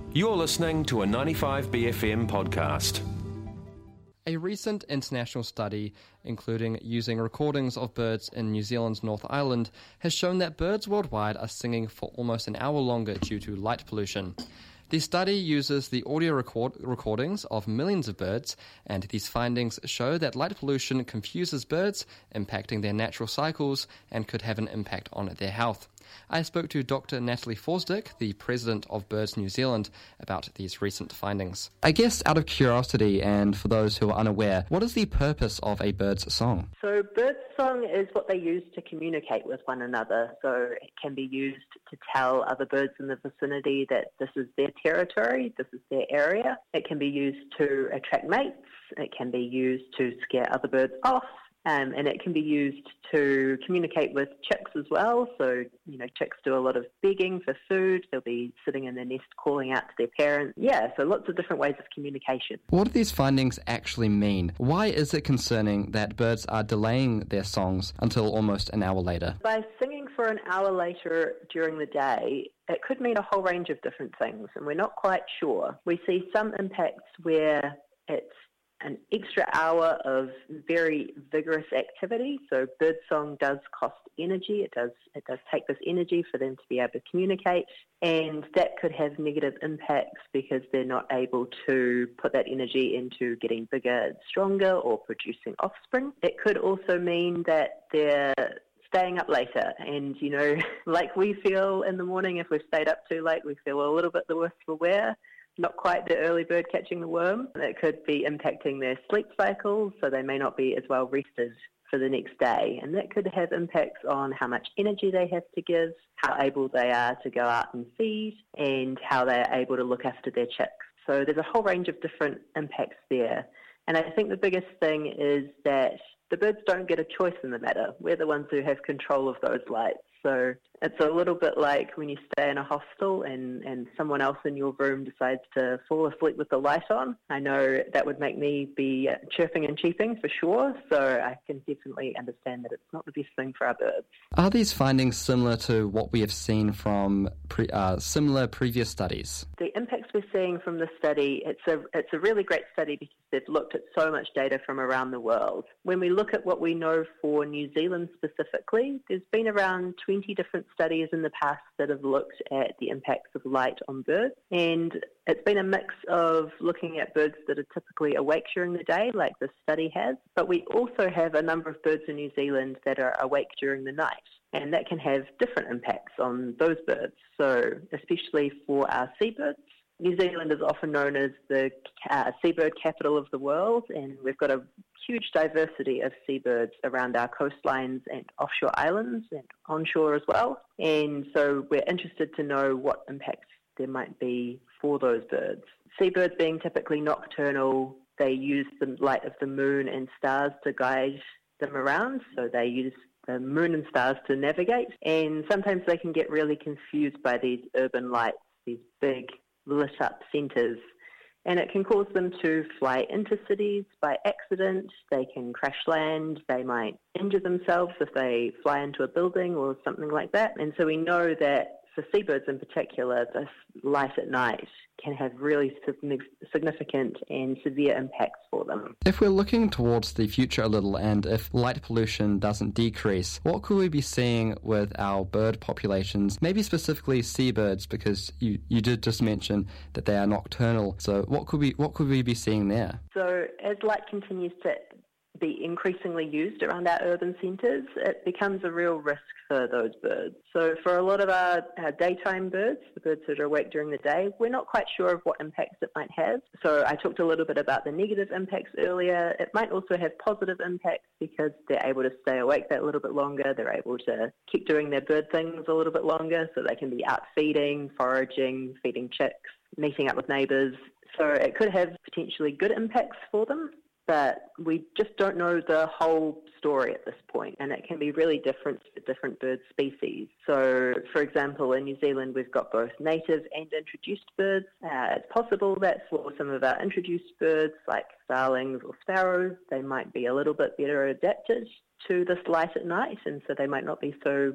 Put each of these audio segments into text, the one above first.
You're listening to a 95BFM podcast. A recent international study, including using recordings of birds in New Zealand's North Island, has shown that birds worldwide are singing for almost an hour longer due to light pollution. The study uses the audio recordings of millions of birds, and these findings show that light pollution confuses birds, impacting their natural cycles, and could have an impact on their health. I spoke to Dr. Natalie Forsdyk, the president of Birds New Zealand, about these recent findings. I guess out of curiosity and for those who are unaware, what is the purpose of a bird's song? So bird song is what they use to communicate with one another. So it can be used to tell other birds in the vicinity that this is their territory, this is their area. It can be used to attract mates. It can be used to scare other birds off. And it can be used to communicate with chicks as well. So, chicks do a lot of begging for food. They'll be sitting in their nest calling out to their parents. Yeah, so lots of different ways of communication. What do these findings actually mean? Why is it concerning that birds are delaying their songs until almost an hour later? By singing for an hour later during the day, it could mean a whole range of different things, and we're not quite sure. We see some impacts where it's an extra hour of very vigorous activity. So birdsong does cost energy. It does take this energy for them to be able to communicate, and that could have negative impacts because they're not able to put that energy into getting bigger and stronger or producing offspring. It could also mean that they're staying up later, and like we feel in the morning, if we've stayed up too late, we feel a little bit the worse for wear. Not quite the early bird catching the worm. It could be impacting their sleep cycles, so they may not be as well rested for the next day. And that could have impacts on how much energy they have to give, how able they are to go out and feed, and how they're able to look after their chicks. So there's a whole range of different impacts there. And I think the biggest thing is that the birds don't get a choice in the matter. We're the ones who have control of those lights. So it's a little bit like when you stay in a hostel and someone else in your room decides to fall asleep with the light on. I know that would make me be chirping and cheeping for sure, so I can definitely understand that it's not the best thing for our birds. Are these findings similar to what we have seen from similar previous studies? The impacts we're seeing from the study, it's a really great study because they've looked at so much data from around the world. When we look at what we know for New Zealand specifically, there's been around 20 different studies in the past that have looked at the impacts of light on birds, and it's been a mix of looking at birds that are typically awake during the day, like this study has, but we also have a number of birds in New Zealand that are awake during the night, and that can have different impacts on those birds. So especially for our seabirds, New Zealand is often known as the seabird capital of the world, and we've got a huge diversity of seabirds around our coastlines and offshore islands and onshore as well. And so we're interested to know what impacts there might be for those birds. Seabirds being typically nocturnal, they use the light of the moon and stars to guide them around, so they use the moon and stars to navigate, and sometimes they can get really confused by these urban lights, these big lit up centres, and it can cause them to fly into cities by accident. They can crash land, they might injure themselves if they fly into a building or something like that. And so we know that for seabirds in particular, this light at night can have really significant and severe impacts for them. If we're looking towards the future a little, and if light pollution doesn't decrease, what could we be seeing with our bird populations, maybe specifically seabirds, because you did just mention that they are nocturnal, so what could we be seeing there? So as light continues to be increasingly used around our urban centres, it becomes a real risk for those birds. So for a lot of our daytime birds, the birds that are awake during the day, we're not quite sure of what impacts it might have. So I talked a little bit about the negative impacts earlier. It might also have positive impacts because they're able to stay awake that little bit longer. They're able to keep doing their bird things a little bit longer, so they can be out feeding, foraging, feeding chicks, meeting up with neighbours. So it could have potentially good impacts for them, but we just don't know the whole story at this point, and it can be really different for different bird species. So, for example, in New Zealand, we've got both native and introduced birds. It's possible that for some of our introduced birds, like starlings or sparrows, they might be a little bit better adapted to this light at night, and so they might not be so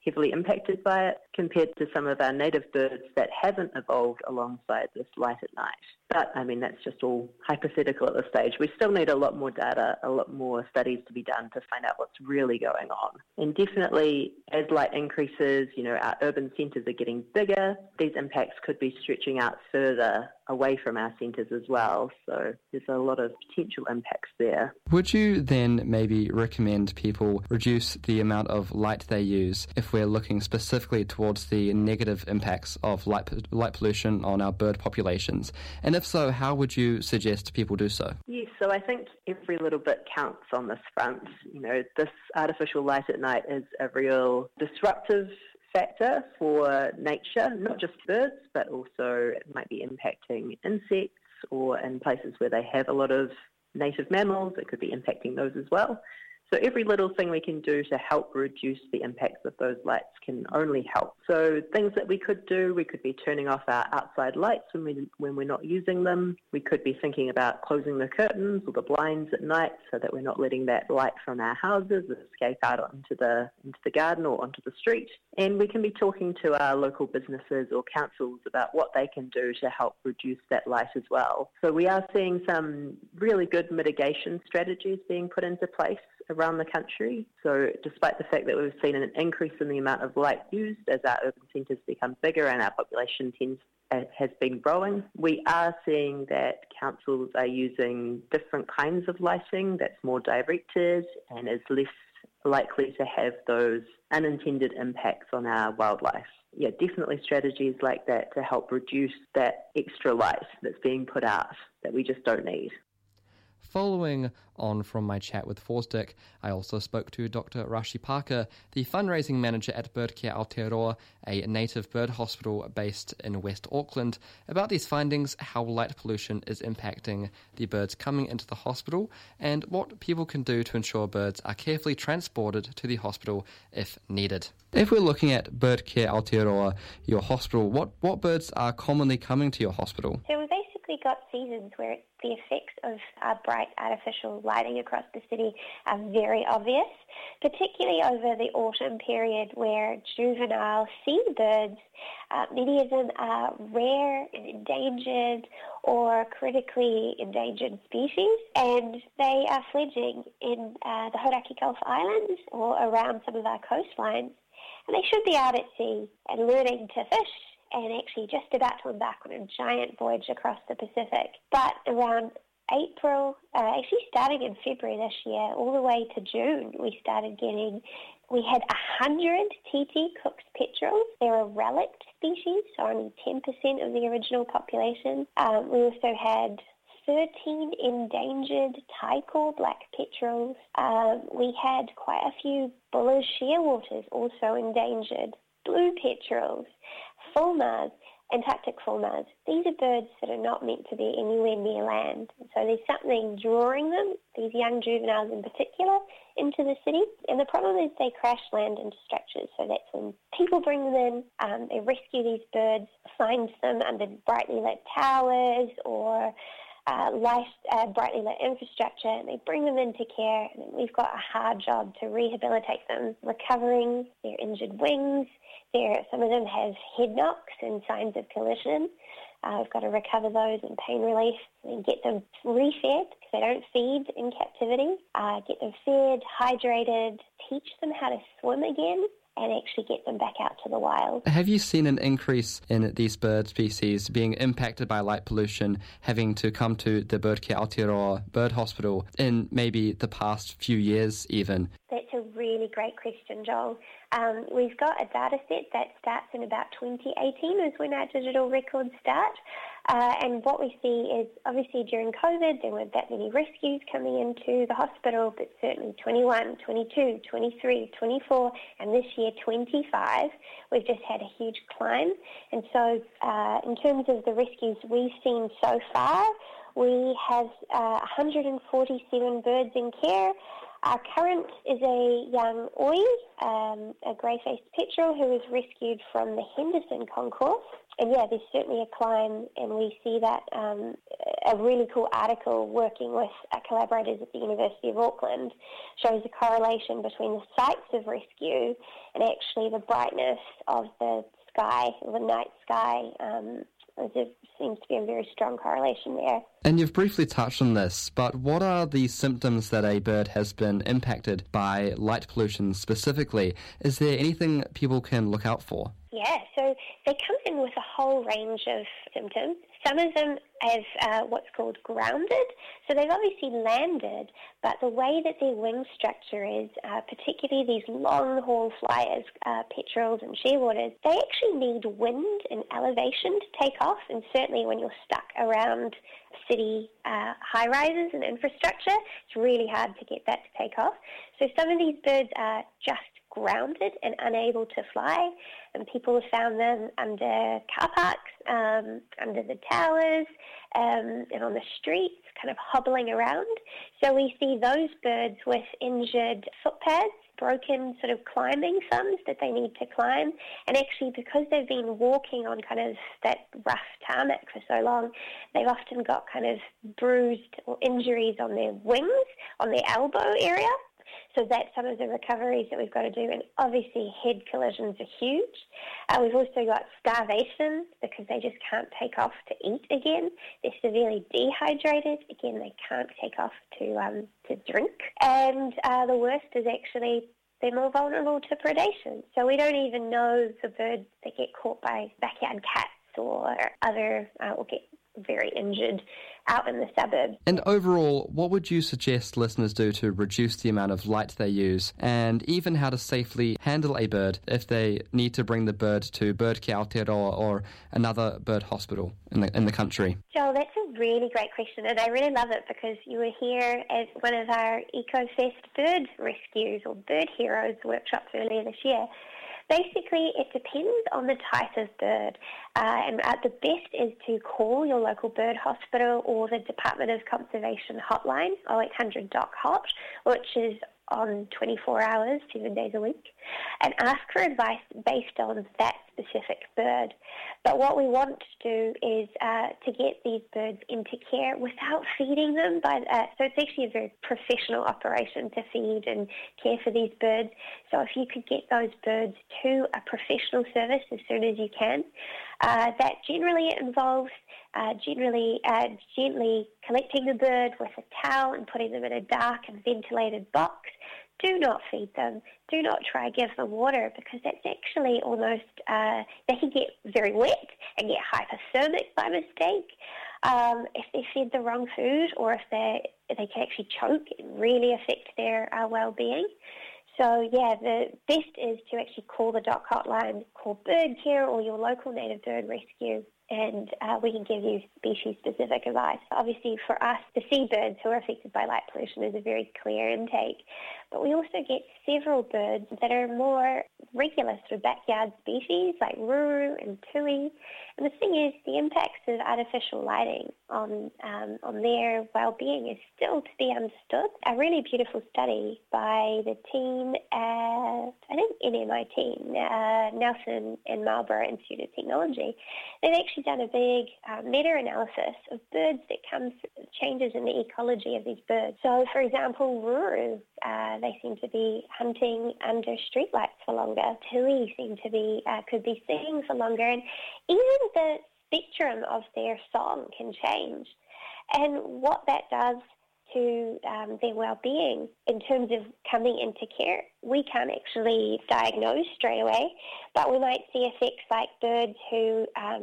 heavily impacted by it compared to some of our native birds that haven't evolved alongside this light at night. But, that's just all hypothetical at this stage. We still need a lot more data, a lot more studies to be done to find out what's really going on. And definitely, as light increases, our urban centres are getting bigger. These impacts could be stretching out further away from our centres as well. So there's a lot of potential impacts there. Would you then maybe recommend people reduce the amount of light they use if we're looking specifically towards the negative impacts of light pollution on our bird populations? And if so, how would you suggest people do so? Yes, so I think every little bit counts on this front. This artificial light at night is a real disruptive factor for nature, not just birds, but also it might be impacting insects, or in places where they have a lot of native mammals, it could be impacting those as well. So every little thing we can do to help reduce the impacts of those lights can only help. So things that we could do, we could be turning off our outside lights when we're not using them. We could be thinking about closing the curtains or the blinds at night so that we're not letting that light from our houses escape out into the garden or onto the street. And we can be talking to our local businesses or councils about what they can do to help reduce that light as well. So we are seeing some really good mitigation strategies being put into place around the country. So despite the fact that we've seen an increase in the amount of light used as our urban centres become bigger and our population has been growing, we are seeing that councils are using different kinds of lighting that's more directed and is less likely to have those unintended impacts on our wildlife. Yeah, definitely strategies like that to help reduce that extra light that's being put out that we just don't need. Following on from my chat with Forsdyk, I also spoke to Dr. Rashi Parker, the fundraising manager at Birdcare Aotearoa, a native bird hospital based in West Auckland, about these findings, how light pollution is impacting the birds coming into the hospital, and what people can do to ensure birds are carefully transported to the hospital if needed. If we're looking at Birdcare Aotearoa, your hospital, what birds are commonly coming to your hospital? So we've basically got seasons where the effects of bright artificial lighting across the city are very obvious, particularly over the autumn period where juvenile seabirds, many of them are rare and endangered or critically endangered species, and they are fledgling in the Hauraki Gulf Islands or around some of our coastlines, and they should be out at sea and learning to fish and actually just about to embark on a giant voyage across the Pacific. But around April, actually starting in February this year, all the way to June, we had 100 TT Cook's petrels. They're a relict species, so only 10% of the original population. We also had 13 endangered Taiko black petrels. We had quite a few buller shearwaters also endangered, blue petrels, fulmars, Antarctic fulmars. These are birds that are not meant to be anywhere near land. So there's something drawing them, these young juveniles in particular, into the city. And the problem is they crash land into structures. So that's when people bring them in, they rescue these birds, find them under brightly lit towers or brightly lit infrastructure, and they bring them into care, and then we've got a hard job to rehabilitate them, recovering their injured wings. Some of them have head knocks and signs of collision. We've got to recover those and pain relief and get them refed because they don't feed in captivity. Get them fed, hydrated, teach them how to swim again, and actually get them back out to the wild. Have you seen an increase in these bird species being impacted by light pollution, having to come to the Birdcare Aotearoa Bird Hospital in maybe the past few years even? That's a really great question, Joel. We've got a data set that starts in about 2018 is when our digital records start. And what we see is obviously during COVID there weren't that many rescues coming into the hospital, but certainly 21, 22, 23, 24, and this year 25, we've just had a huge climb. And so in terms of the rescues we've seen so far, we have 147 birds in care. Our current is a young oi, a grey-faced petrel who was rescued from the Henderson concourse. And yeah, there's certainly a climb, and we see that a really cool article working with collaborators at the University of Auckland shows a correlation between the sites of rescue and actually the brightness of the sky, the night sky. There seems to be a very strong correlation there. And you've briefly touched on this, but what are the symptoms that a bird has been impacted by light pollution specifically? Is there anything people can look out for? Yeah, so they come in with a whole range of symptoms. Some of them have what's called grounded. So they've obviously landed, but the way that their wing structure is, particularly these long-haul flyers, petrels and shearwaters, they actually need wind and elevation to take off, and certainly when you're stuck around city high-rises and infrastructure, it's really hard to get that to take off. So some of these birds are just grounded and unable to fly, and people have found them under car parks, under the towers, and on the streets, kind of hobbling around. So we see those birds with injured foot pads, broken sort of climbing thumbs that they need to climb, and actually because they've been walking on kind of that rough tarmac for so long, they've often got kind of bruised or injuries on their wings, on their elbow area. So that's some of the recoveries that we've got to do. And obviously head collisions are huge. We've also got starvation because they just can't take off to eat again. They're severely dehydrated. Again, they can't take off to drink. And the worst is actually they're more vulnerable to predation. So we don't even know the birds that get caught by backyard cats or other, or get very injured out in the suburbs. And overall, what would you suggest listeners do to reduce the amount of light they use, and even how to safely handle a bird if they need to bring the bird to Bird Care Aotearoa or another bird hospital in the country? Joel, that's a really great question, and I really love it because you were here as one of our EcoFest bird rescues or bird heroes workshops earlier this year. Basically, it depends on the type of bird, and the best is to call your local bird hospital or the Department of Conservation hotline, 0800 DOC-HOT, which is on 24 hours, 7 days a week, and ask for advice based on that specific bird. But what we want to do is to get these birds into care without feeding them. So it's actually a very professional operation to feed and care for these birds. So if you could get those birds to a professional service as soon as you can, that generally involves gently collecting the bird with a towel and putting them in a dark and ventilated box. Do not feed them. Do not try to give them water because that's actually almost, they can get very wet and get hypothermic by mistake if they fed the wrong food, or if they can actually choke and really affect their well-being. So, yeah, the best is to actually call the DOC hotline, call Bird Care or your local native bird rescue, and we can give you species-specific advice. Obviously, for us, the seabirds who are affected by light pollution is a very clear intake, but we also get several birds that are more regular sort of backyard species like ruru and tui. And the thing is, the impacts of artificial lighting on their well-being is still to be understood. A really beautiful study by the team at, I think, NMIT, Nelson and Marlborough Institute of Technology. They've actually done a big meta-analysis of birds that comes changes in the ecology of these birds. So, for example, ruru, they seem to be hunting under streetlights for longer. Tui seem to be could be singing for longer, and even the spectrum of their song can change. And what that does to their well-being in terms of coming into care, we can't actually diagnose straight away, but we might see effects like birds who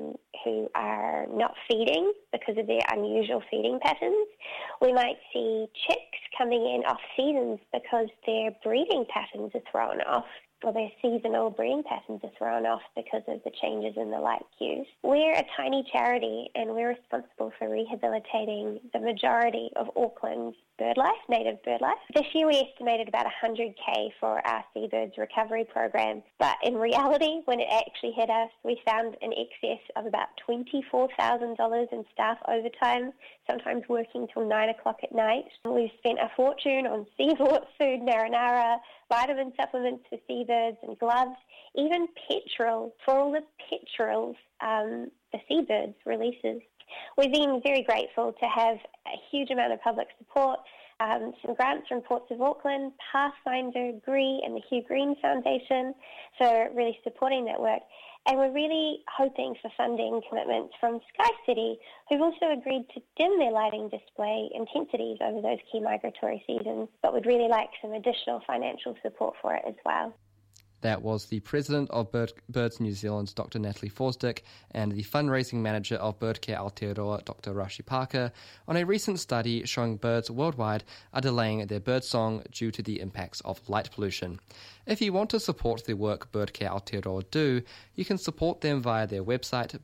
are not feeding because of their unusual feeding patterns. We might see chicks coming in off seasons because their breeding patterns are thrown off, or their seasonal breeding patterns are thrown off because of the changes in the light cues. We're a tiny charity and we're responsible for rehabilitating the majority of Auckland's bird life, native bird life. This year we estimated about $100K for our seabirds recovery program, but in reality, when it actually hit us, we found an excess of about $24,000 in staff overtime, sometimes working till 9 o'clock at night. We've spent a fortune on seafood, marinara, vitamin supplements for seabirds, seabirds and gloves, even petrol for all the petrels the seabirds releases. We've been very grateful to have a huge amount of public support, some grants from Ports of Auckland, Pathfinder, GRI and the Hugh Green Foundation for really supporting that work. And we're really hoping for funding commitments from SkyCity, who've also agreed to dim their lighting display intensities over those key migratory seasons, but would really like some additional financial support for it as well. That was the president of Birds New Zealand, Dr. Natalie Forsdyk, and the fundraising manager of Birdcare Aotearoa, Dr. Rashi Parker, on a recent study showing birds worldwide are delaying their birdsong due to the impacts of light pollution. If you want to support the work Birdcare Aotearoa do, you can support them via their website,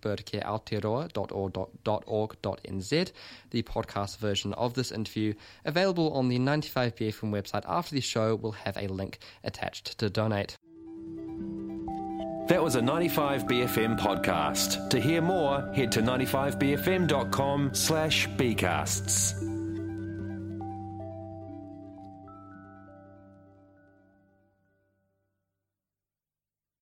birdcareaotearoa.org.nz. The podcast version of this interview, available on the 95BFM website after the show, will have a link attached to donate. That was a 95BFM podcast. To hear more, head to 95bfm.com/bcasts.